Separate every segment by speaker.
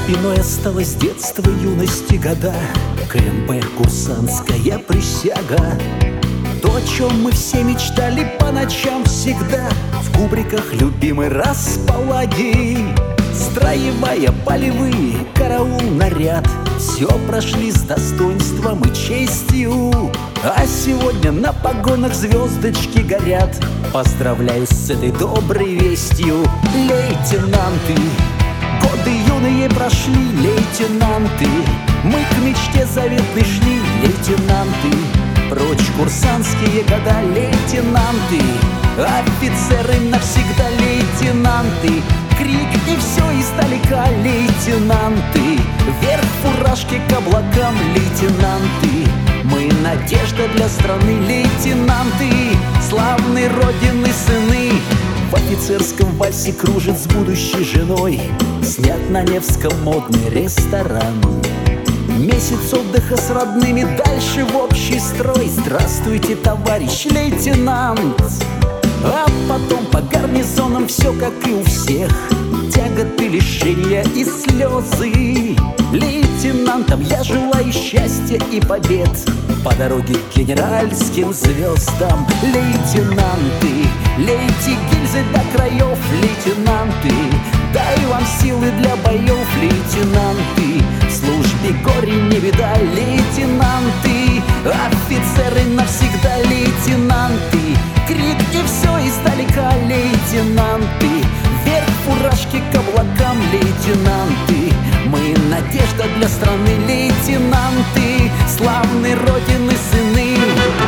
Speaker 1: спиной осталось детство, юности, года. КМП, курсантская присяга. То, о чем мы все мечтали по ночам всегда. В кубриках любимой располаги. Строевая, полевые, караул, наряд. Все прошли с достоинством и честью. А сегодня на погонах звездочки горят. Поздравляю с этой доброй вестью, лейтенанты. Годы юные прошли, лейтенанты. Мы к мечте заветной шли, лейтенанты. Прочь курсантские года, лейтенанты. Офицеры навсегда, лейтенанты. Крик и все издалека, лейтенанты. Вверх фуражки к облакам, лейтенанты. Мы надежда для страны, лейтенанты. Славной родины сыны. В офицерском вальсе кружит с будущей женой. Снят на Невском модный ресторан. Месяц отдыха с родными, дальше в общий строй. Здравствуйте, товарищ лейтенант. А потом по гарнизонам все как и у всех. Тяготы, лишения и слезы. Лейтенантам я желаю счастья и побед по дороге к генеральским звездам. Лейтенанты, лейте гильзы до краев, лейтенанты. Дай вам силы для боев, лейтенанты. В службе горе не беда, лейтенанты. Офицеры навсегда, лейтенанты. Крик и все издалека, лейтенанты. Вверх фуражки к облакам, лейтенанты. Мы надежда для страны, лейтенанты. Славной родины сыны.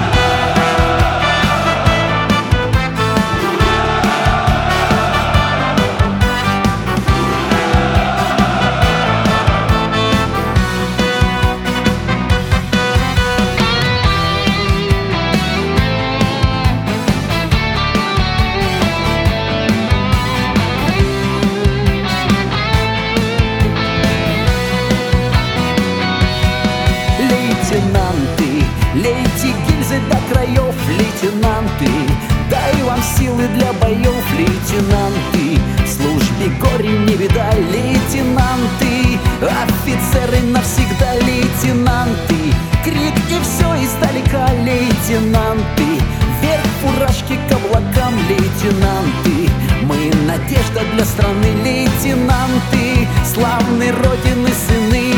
Speaker 1: Лейтенанты, лейте гильзы до краев, лейтенанты. Дай вам силы для боев, лейтенанты. В службе горе не беда, лейтенанты. Офицеры навсегда, лейтенанты. Крик и все издалека, лейтенанты. Вверх фуражки к облакам, лейтенанты. Мы надежда для страны, лейтенанты. Славной родины сыны.